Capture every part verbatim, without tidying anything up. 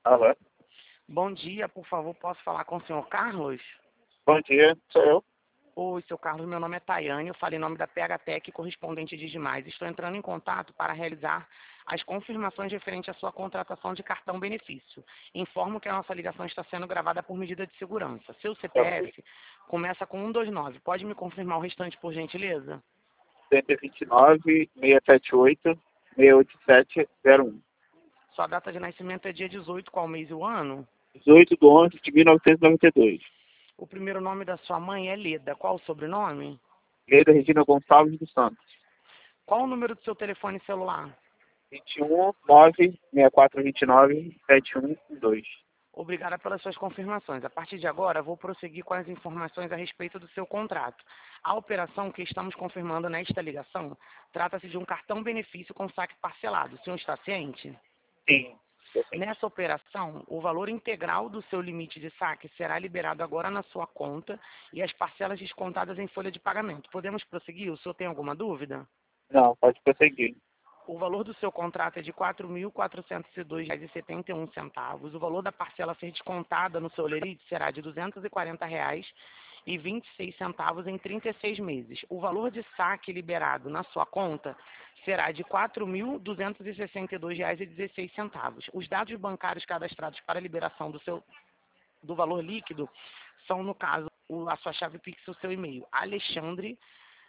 Alô? Bom dia, por favor, posso falar com o senhor Carlos? Bom dia, sou eu. Oi, seu Carlos, meu nome é Tayane, eu falo em nome da P H Tech, correspondente de Digimais. Estou entrando em contato para realizar as confirmações referentes à sua contratação de cartão benefício. Informo que a nossa ligação está sendo gravada por medida de segurança. Seu C P F começa com um dois nove. Pode me confirmar o restante, por gentileza? cento e vinte e nove, seiscentos e setenta e oito, seiscentos e oitenta e sete, zero um. Sua data de nascimento é dia dezoito, qual mês e o ano? dezoito de onze de mil novecentos e noventa e dois. O primeiro nome da sua mãe é Leda. Qual o sobrenome? Leda Regina Gonçalves dos Santos. Qual o número do seu telefone celular? vinte e um, nove, seis quatro dois nove, sete um um dois. Obrigada pelas suas confirmações. A partir de agora, vou prosseguir com as informações a respeito do seu contrato. A operação que estamos confirmando nesta ligação trata-se de um cartão benefício com saque parcelado. O senhor está ciente? Sim. Nessa operação, o valor integral do seu limite de saque será liberado agora na sua conta e as parcelas descontadas em folha de pagamento. Podemos prosseguir? O senhor tem alguma dúvida? Não, pode prosseguir. O valor do seu contrato é de quatro mil quatrocentos e dois reais e setenta e um centavos. O valor da parcela a ser descontada no seu lerite será de duzentos e quarenta reais e vinte e seis centavos em trinta e seis meses. O valor de saque liberado na sua conta será de quatro mil duzentos e sessenta e dois reais e dezesseis centavos. Os dados bancários cadastrados para a liberação do seu do valor líquido são, no caso, o- a sua chave Pix e o seu e-mail. Alexandre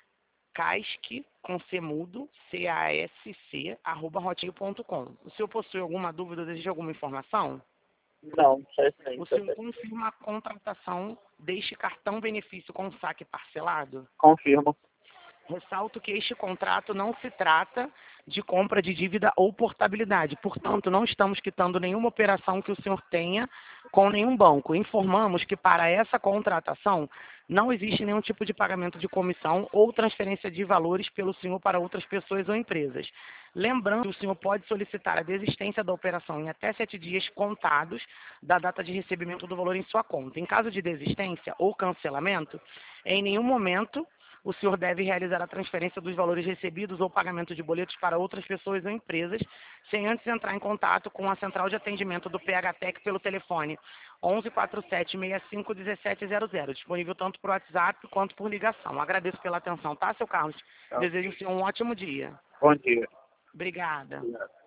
Casque, com C mudo, C A S C, arroba hotmail ponto com. O senhor possui alguma dúvida ou deseja alguma informação? Não, só isso mesmo. O senhor confirma a contratação deste cartão benefício com saque parcelado? Confirmo. Ressalto que este contrato não se trata de compra de dívida ou portabilidade. Portanto, não estamos quitando nenhuma operação que o senhor tenha com nenhum banco. Informamos que para essa contratação não existe nenhum tipo de pagamento de comissão ou transferência de valores pelo senhor para outras pessoas ou empresas. Lembrando que o senhor pode solicitar a desistência da operação em até sete dias contados da data de recebimento do valor em sua conta. Em caso de desistência ou cancelamento, em nenhum momento o senhor deve realizar a transferência dos valores recebidos ou pagamento de boletos para outras pessoas ou empresas, sem antes entrar em contato com a central de atendimento do P H Tech pelo telefone onze quatro sete, seis cinco um sete zero zero, disponível tanto por WhatsApp quanto por ligação. Agradeço pela atenção, tá, seu Carlos? Tá. Desejo o senhor um ótimo dia. Bom dia. Obrigada. Obrigado.